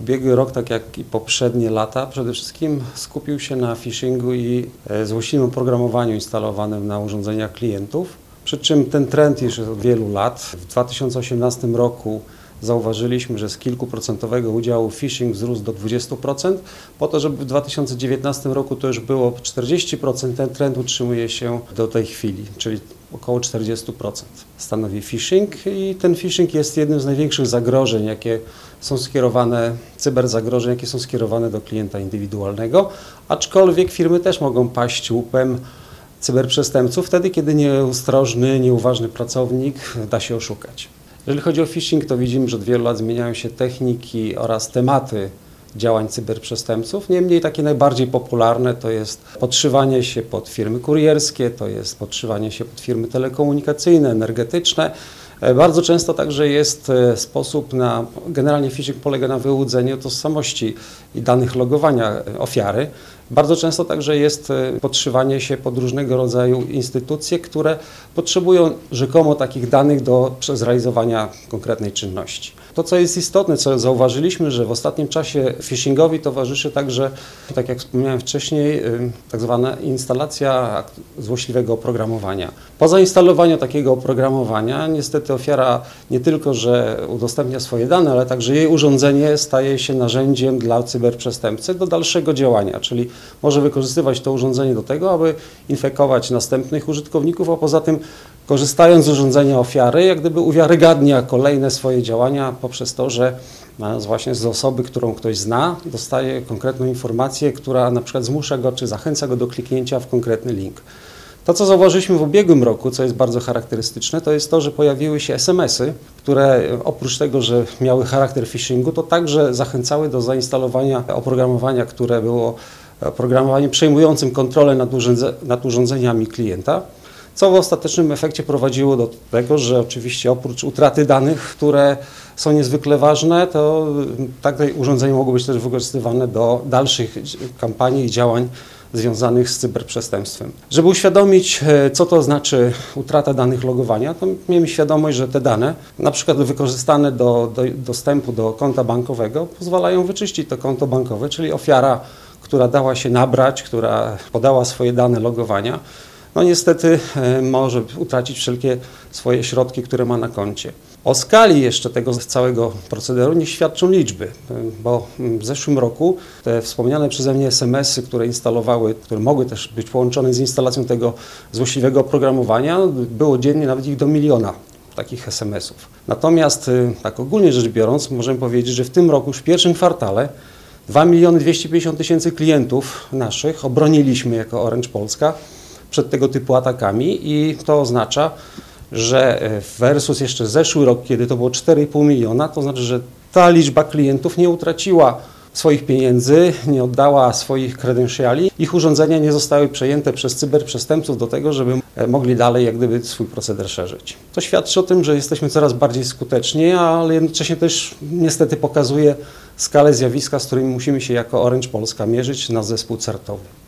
Ubiegły rok, tak jak i poprzednie lata, przede wszystkim skupił się na phishingu i złośliwym oprogramowaniu instalowanym na urządzeniach klientów. Przy czym ten trend już jest od wielu lat. W 2018 roku zauważyliśmy, że z kilkuprocentowego udziału phishing wzrósł do 20%, po to, żeby w 2019 roku to już było 40%. Ten trend utrzymuje się do tej chwili, czyli około 40% stanowi phishing i ten phishing jest jednym z największych zagrożeń, jakie są skierowane, cyberzagrożeń, jakie są skierowane do klienta indywidualnego, aczkolwiek firmy też mogą paść łupem cyberprzestępców wtedy, kiedy nieostrożny, nieuważny pracownik da się oszukać. Jeżeli chodzi o phishing, to widzimy, że od wielu lat zmieniają się techniki oraz tematy działań cyberprzestępców. Niemniej takie najbardziej popularne to jest podszywanie się pod firmy kurierskie, to jest podszywanie się pod firmy telekomunikacyjne, energetyczne. Bardzo często także jest sposób na, generalnie phishing polega na wyłudzeniu tożsamości i danych logowania ofiary. Bardzo często także jest podszywanie się pod różnego rodzaju instytucje, które potrzebują rzekomo takich danych do zrealizowania konkretnej czynności. To, co jest istotne, co zauważyliśmy, że w ostatnim czasie phishingowi towarzyszy także, tak jak wspomniałem wcześniej, tak zwana instalacja złośliwego oprogramowania. Po zainstalowaniu takiego oprogramowania niestety ofiara nie tylko, że udostępnia swoje dane, ale także jej urządzenie staje się narzędziem dla cyberprzestępcy do dalszego działania, czyli może wykorzystywać to urządzenie do tego, aby infekować następnych użytkowników, a poza tym korzystając z urządzenia ofiary, jak gdyby uwiarygadnia kolejne swoje działania poprzez to, że właśnie z osoby, którą ktoś zna, dostaje konkretną informację, która na przykład zmusza go czy zachęca go do kliknięcia w konkretny link. To, co zauważyliśmy w ubiegłym roku, co jest bardzo charakterystyczne, to jest to, że pojawiły się SMS-y, które oprócz tego, że miały charakter phishingu, to także zachęcały do zainstalowania oprogramowania, które było oprogramowaniem przejmującym kontrolę nad urządzeniami klienta, co w ostatecznym efekcie prowadziło do tego, że oczywiście oprócz utraty danych, które są niezwykle ważne, to takie urządzenia mogą być też wykorzystywane do dalszych kampanii i działań związanych z cyberprzestępstwem. Żeby uświadomić, co to znaczy utrata danych logowania, to miejmy świadomość, że te dane, na przykład wykorzystane do dostępu do konta bankowego, pozwalają wyczyścić to konto bankowe, czyli ofiara, która dała się nabrać, która podała swoje dane logowania, no niestety może utracić wszelkie swoje środki, które ma na koncie. O skali jeszcze tego całego procederu nie świadczą liczby, bo w zeszłym roku te wspomniane przeze mnie SMS-y, które instalowały, które mogły też być połączone z instalacją tego złośliwego oprogramowania, było dziennie nawet ich do 1 miliona takich SMS-ów. Natomiast tak ogólnie rzecz biorąc, możemy powiedzieć, że w tym roku, już w pierwszym kwartale, 2 250 000 klientów naszych obroniliśmy jako Orange Polska przed tego typu atakami i to oznacza, że versus jeszcze zeszły rok, kiedy to było 4,5 miliona, to znaczy, że ta liczba klientów nie utraciła swoich pieniędzy, nie oddała swoich kredensiali, ich urządzenia nie zostały przejęte przez cyberprzestępców do tego, żeby mogli dalej jak gdyby swój proceder szerzyć. To świadczy o tym, że jesteśmy coraz bardziej skuteczni, ale jednocześnie też niestety pokazuje skalę zjawiska, z którymi musimy się jako Orange Polska mierzyć, nasz zespół CERT-owy.